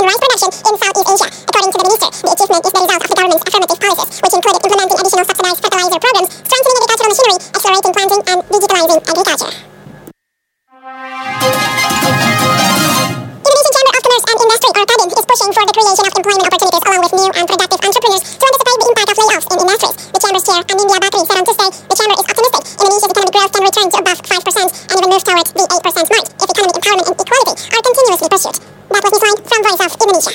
rice production in Southeast Asia. According to the minister, the achievement is the result of the government's affirmative policies, which included implementing additional subsidized fertilizer programs, strengthening agricultural machinery, accelerating planting, and digitalizing agriculture. Indonesian Chamber of Commerce and Industry, or KADIN, is pushing for the creation of employment opportunities along with new and productive entrepreneurs to anticipate the impact of layoffs in industries. The Chamber's chair, Anindya Bakri, said on Tuesday, the Chamber is optimistic Indonesia's economic growth can return to above 5% and even move towards the 8% mark if economic empowerment and equality are continuously pursued. That was Newsline from Voice of Indonesia.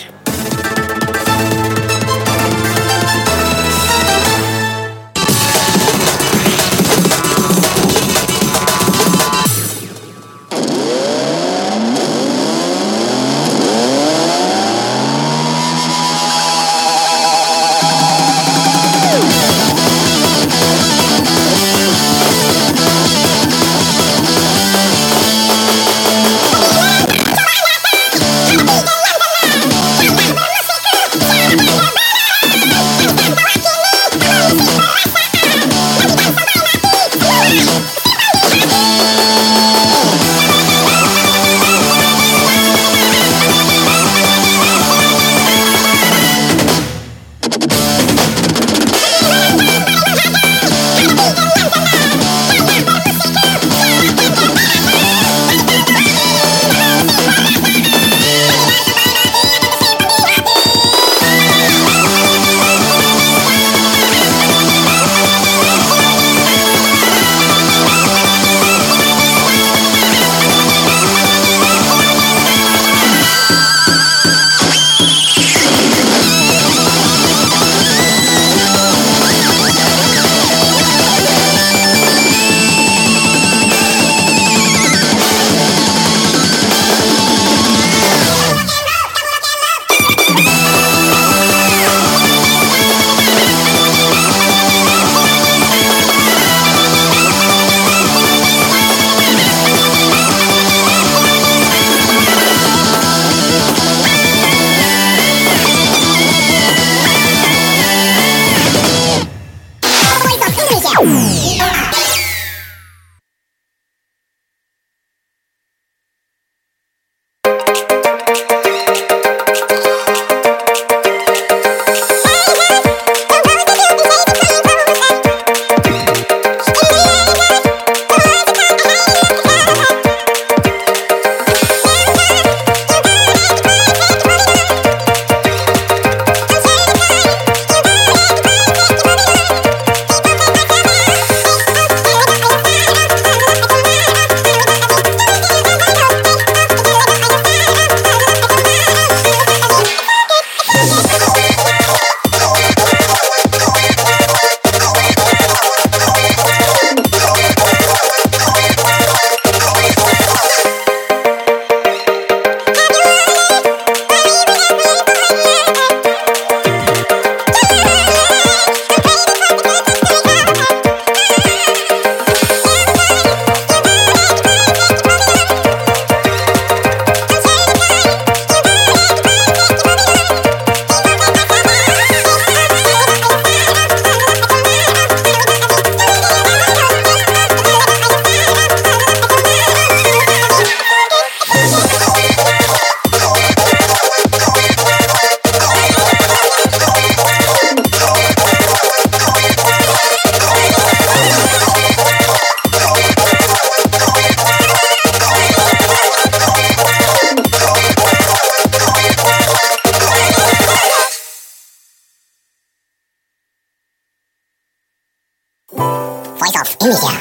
Voice of Indonesia.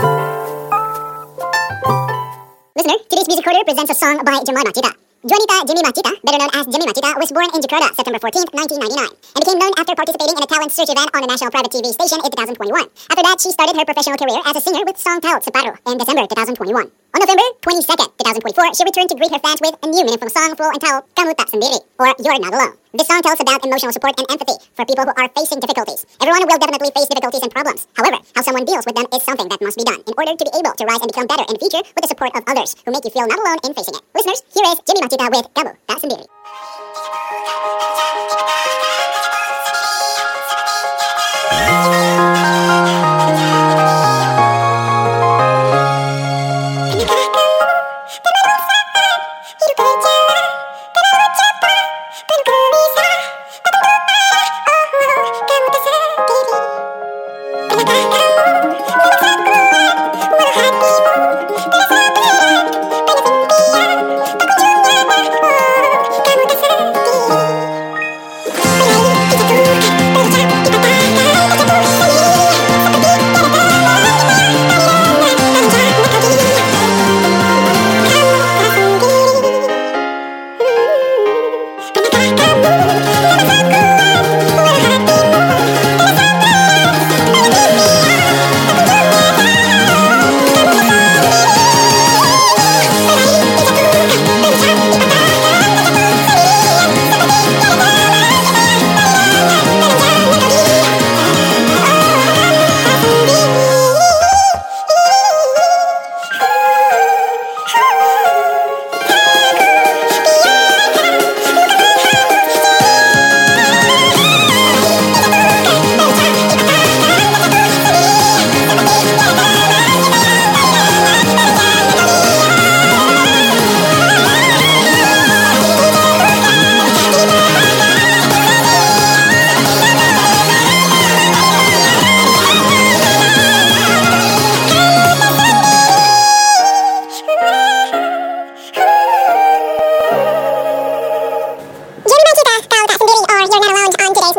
Listener, today's music quarter presents a song by Jamal Machita. Juanita Jimmy Machita, better known as Jimmy Machita, was born in Jakarta, September 14, 1999, and became known after participating in a talent search event on a national private TV station in 2021. After that, she started her professional career as a singer with song titled Separuh in December 2021. On November 22nd, 2024, she returned to greet her fans with a new meaningful song full entitled Kamu Tak Sendiri, or You're Not Alone. This song tells about emotional support and empathy for people who are facing difficulties. Everyone will definitely face difficulties and problems. However, how someone deals with them is something that must be done in order to be able to rise and become better in the future with the support of others who make you feel not alone in facing it. Listeners, here is Jimmy Machita with Kamu Tak Sendiri.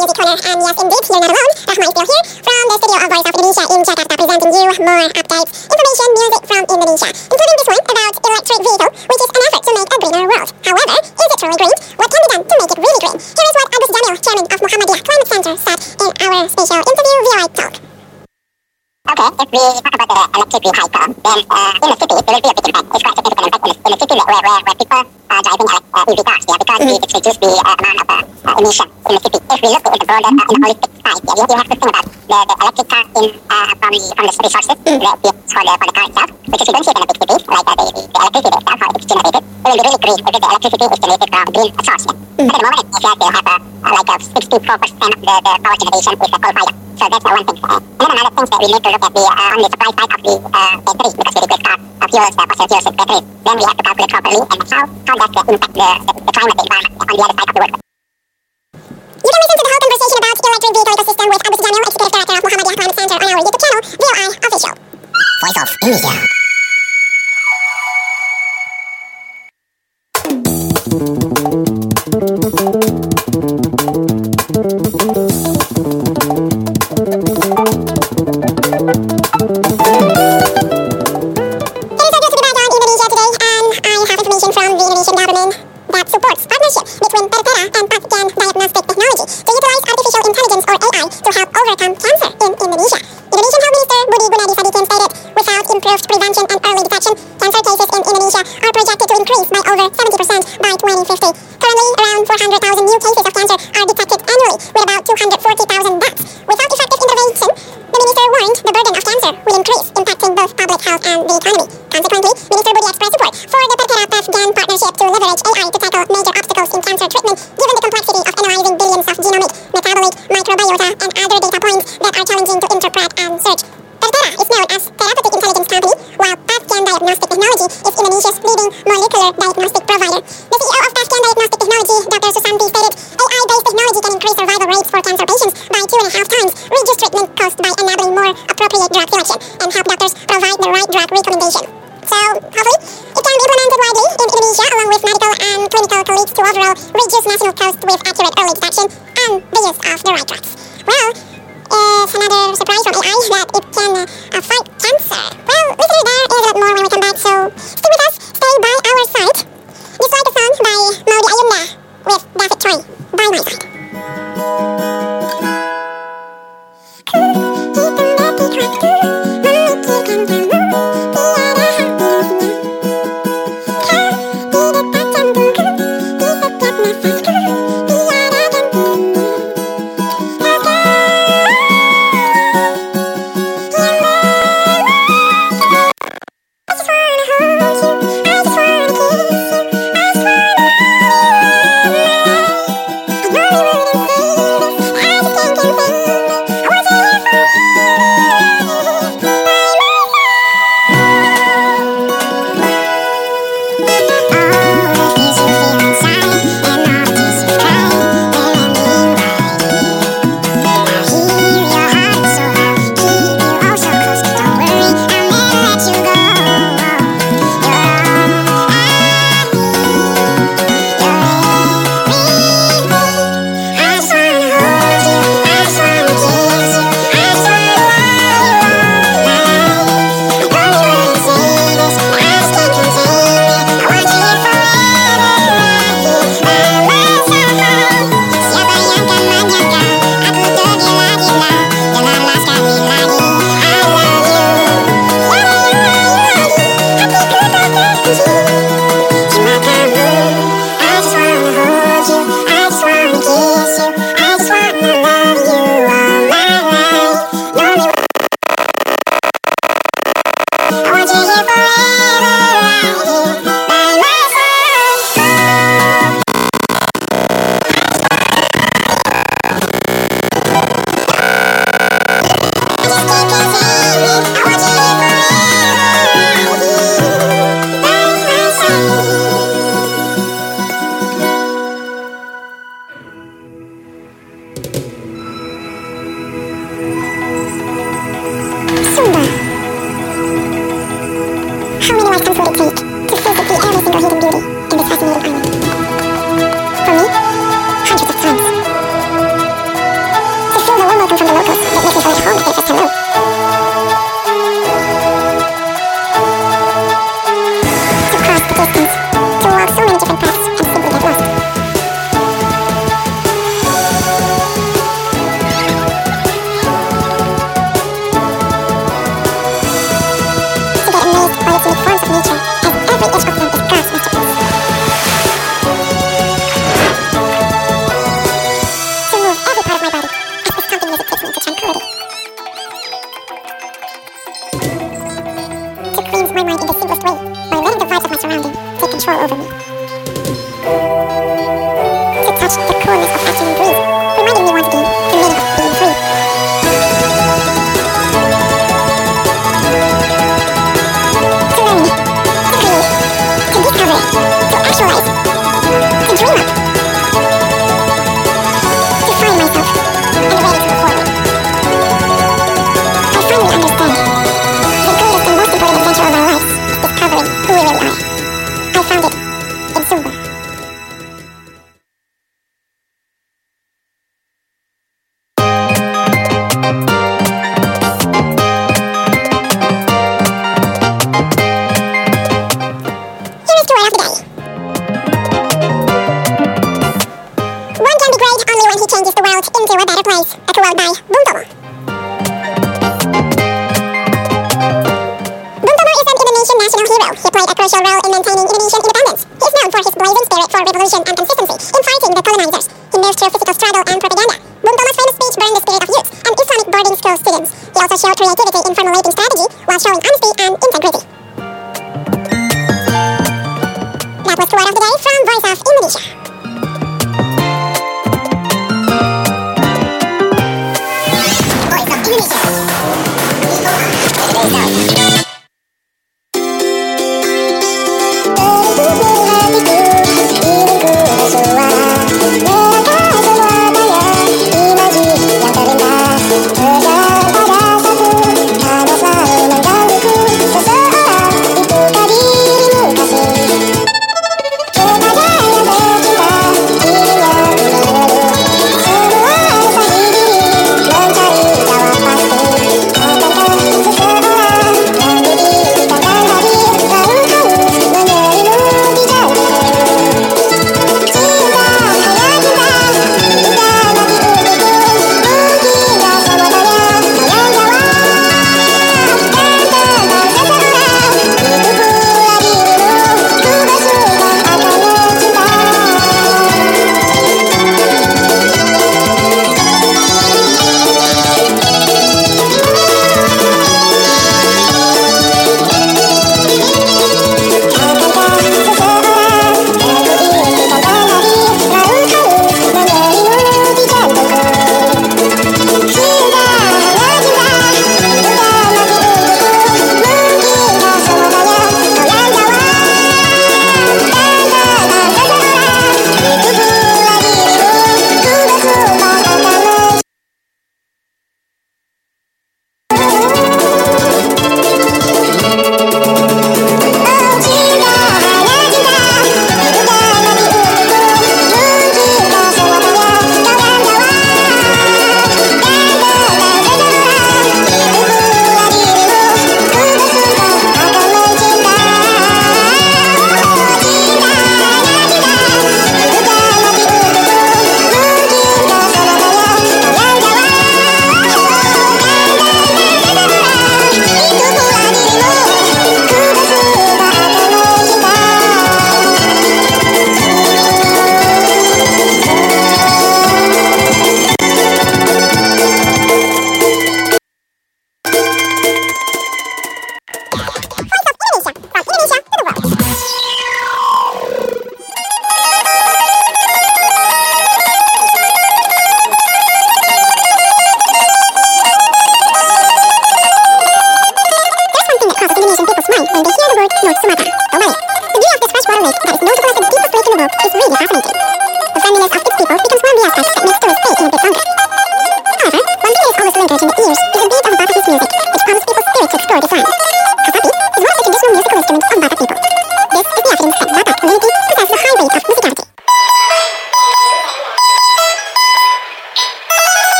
Music Corner. And yes, indeed, you're not alone. Rahma is still here from the studio of Voice of Indonesia in Jakarta, presenting you more updates, information, music from Indonesia, including this one about electric vehicle, which is an effort to make a greener world. However, is it truly green? What can be done to make it really green? Here is what Agus Jamil, chairman of Muhammadiyah Climate Center, said in our special interview via talk. Okay, if we talk about the electric vehicle, then in the city, there will be a big impact. It's quite significant impact in the city where people are driving EV cars, yeah, because it reduces the amount of emission in the city. If we look at the broader, in a holistic side, yeah, you have to think about the electric car from the resources, for the car itself, which is we don't see it in the big cities, like the electricity itself, how it's generated. It will be really green if the electricity is generated from green source, yeah. But at the moment, if you have like 64% of the power generation is coal-fired. So that's one thing. And then another thing that we need to look at on the supply side of the batteries, because we replace fuels, fossil fuels with batteries. Then we have to calculate properly and how does that impact the climate, the environment on the other side of the world. You can listen to the whole conversation about electric vehicle ecosystem with Agus Jamil, Executive Director of Muhammadiyah Climate Center, on our YouTube channel, VOI Official. Voice of Indonesia. a better place. A quote by Bung Tomo. Bung Tomo is an Indonesian national hero. He played a crucial role in maintaining Indonesian independence. He is known for his blazing spirit for revolution and consistency in fighting the colonizers. He moved through physical struggle and propaganda. Bung Tomo's famous speech burned the spirit of youth and Islamic boarding school students. He also showed creativity in formulating strategy while showing honesty and integrity. That was Quote of the Day from Voice of Indonesia. Voice of Indonesia.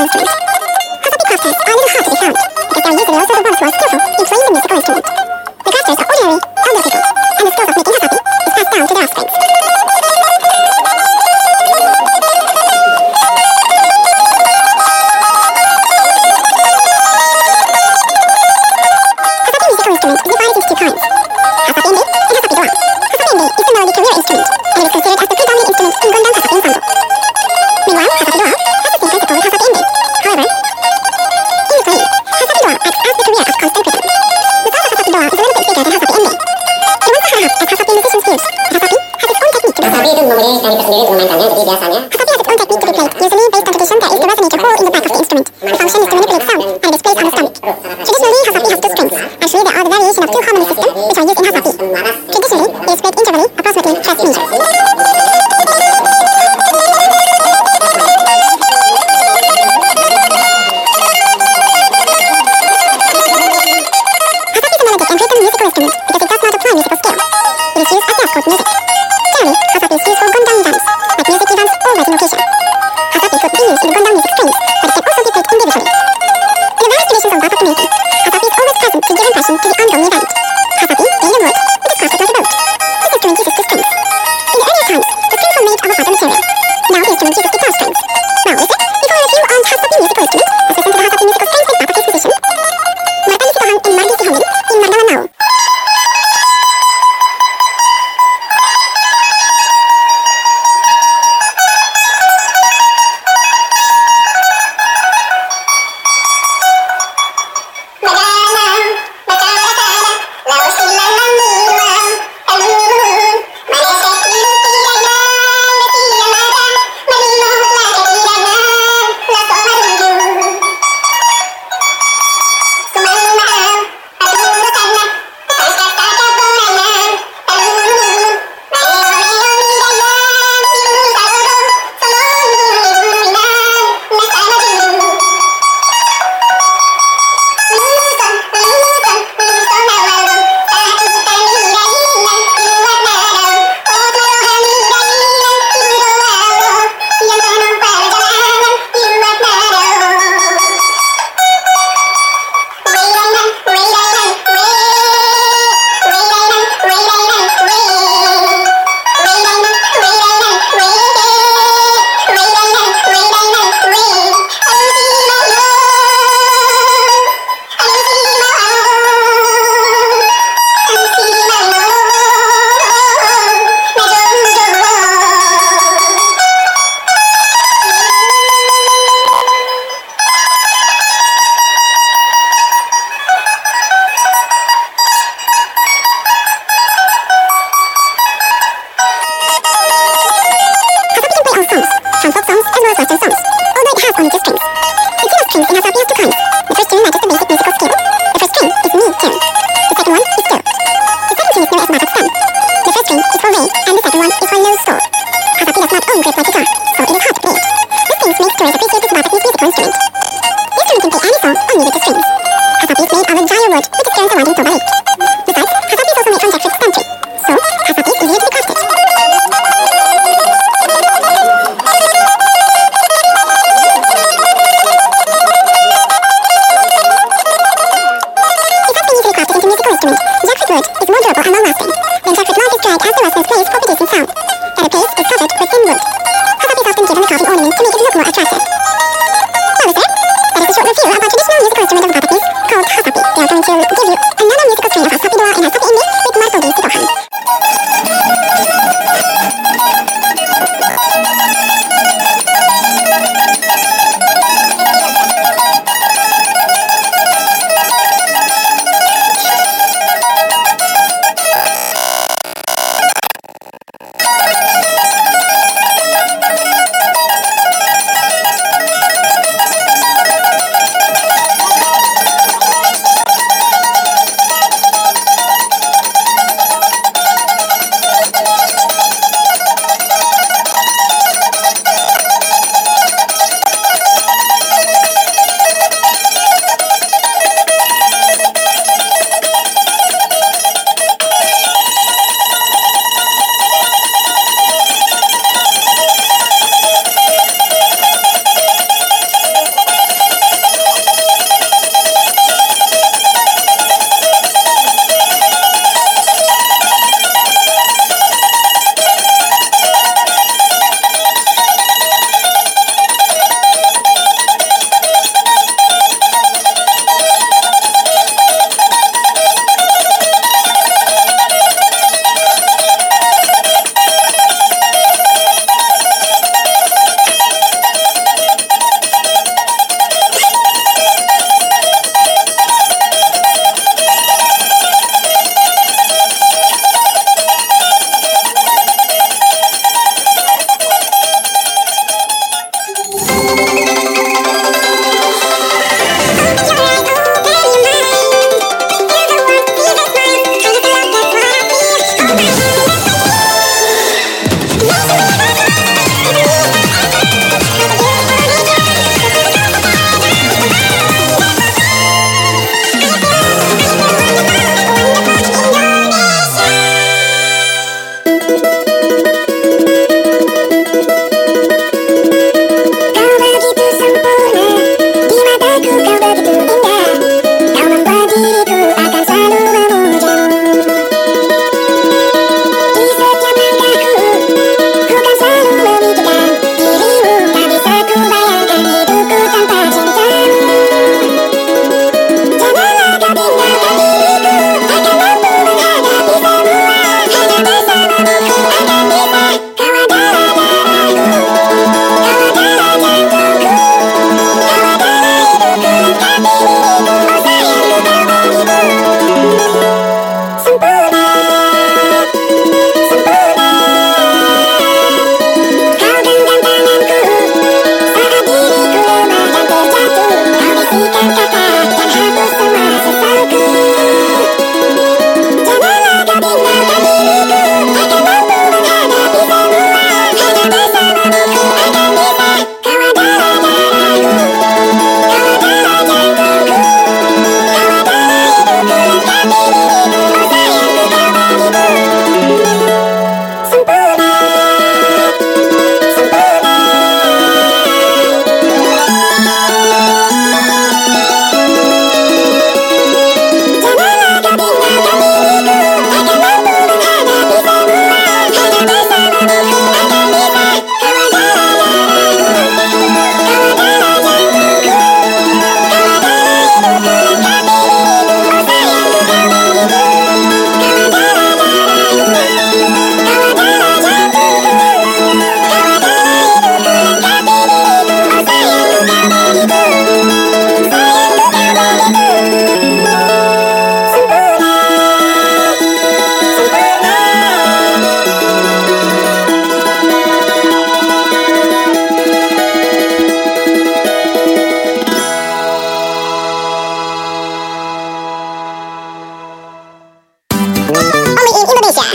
instrument. Hasapi crafters are a little hard to be found because they are usually also the ones who are skillful in playing the musical instrument. The crafters are ordinary, elder people, and the skills of making hasapi is passed down to their offspring. Hasapi musical instrument is divided into two kinds: hasapi ende and hasapi doa. Hasapi ende is the melody career instrument, and it is considered as the predominant instrument in Gondang hasapi ensemble. Meanwhile, hasapi doa has the same principle with hasapi ende. However, in the playing, hasapi doa acts as the career of constant rhythm. The sound of hasapi doa is a little bit bigger than hasapi ende. It once high up as hasapi musicians use. Hasapi has its own technique to be played. Hasapi itu mempunyai teknik tersendiri untuk memainkannya, jadi biasanya Hasapi has its own technique to be played. Usually, based on tradition, there is the resonator hole in the back of the instrument. The function is to manipulate sound, and it is placed on the stomach. Traditionally, hasapi has two strings. Actually, there are the variation of two harmony systems which are used in hasapi. Traditionally, it is played intervally, approximately first measure. Hasapi is a melodic and rhythm musical instrument because it does not apply musical scale. It is used as dance chord music. Generally, hasapi is used for Gondang events, like music events or wedding occasion. Hasapi could be used in the Gondang music strings, but it can also be played individually. In the various traditions of Batak community, hasapi is always present to give impression to the ongoing event. Hasapi, being a wood, it is crafted like a boat. This instrument uses two strings. In the earlier times, the strings were made of a harder material. Now the instrument uses guitar strings. Now listen, we go on a view on hasapi musical instrument. Let's listen to the hasapi musical strings with Batakese musician. Martani Sipahan in Margi Sihongin in Mardalanao.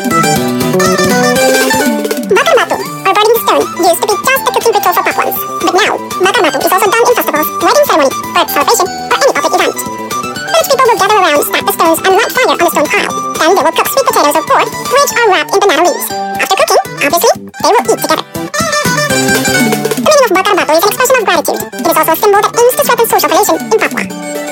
Bakar batu, or burning stone, used to be just a cooking ritual for Papuans. But now, bakar batu is also done in festivals, wedding ceremony, birth celebration, or any public event. Village people will gather around, stack the stones, and light fire on the stone pile. Then they will cook sweet potatoes or pork, which are wrapped in banana leaves. After cooking, obviously, they will eat together. The meaning of bakar batu is an expression of gratitude. It is also a symbol that aims to strengthen social relation in Papua.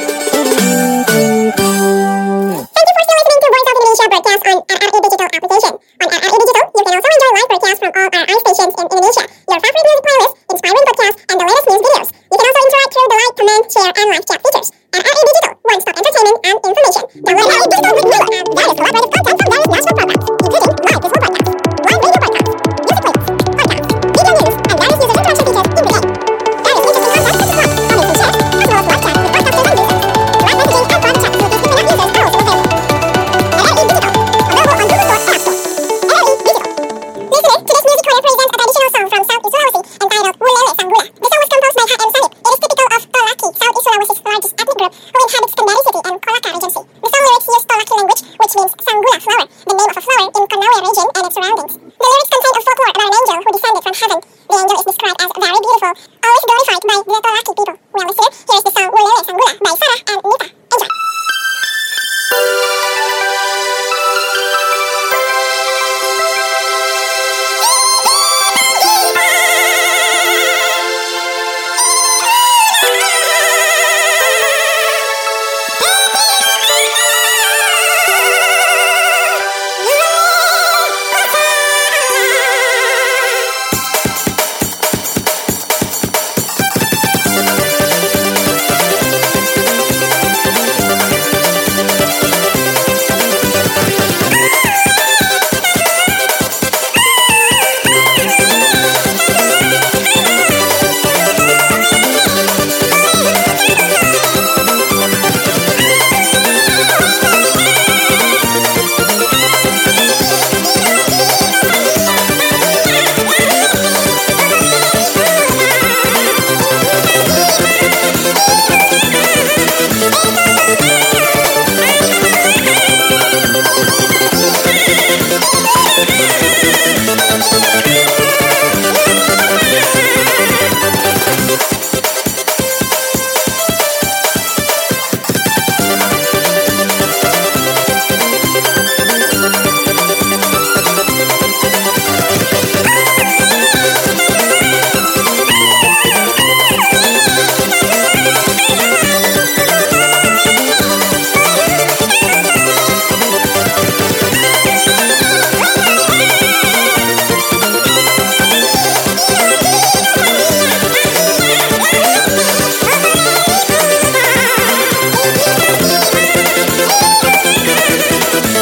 Thank you for still listening to Voice of Indonesia broadcast on RRI Digital application. On RRI Digital, you can also enjoy live broadcasts from all RRI stations in Indonesia, your favorite music playlist, inspiring podcasts, and the latest news videos. You can also interact through the like, comment, share, and live chat features. RRI Digital, one-stop entertainment and information. Download RRI Digital with Milo app. That is collaborative content from various national programs, including live visual broadcasts, live radio broadcasts, music playlists, podcasts, video news, and various user interaction features in the game. There is interesting content to subscribe, comments, and share, as well as live chat with podcasters and users. Live messaging and private chat facilities between app users are also available. RRI Digital, available on Google Store and App Store. RRI Digital. Listeners, today's music corner presents a traditional song from Southeast Sulawesi entitled Wulele Sanggula. The song was composed by HM Sanip. It is typical of Tolaki, Southeast Sulawesi's largest ethnic group, who inhabits Kendari City and Kolaka Regency. The song lyrics use Tolaki language, which means Sanggula flower, the name of a flower in Konawe region and its surroundings. The lyrics contain a folklore about an angel who descended from heaven. The angel is described as very beautiful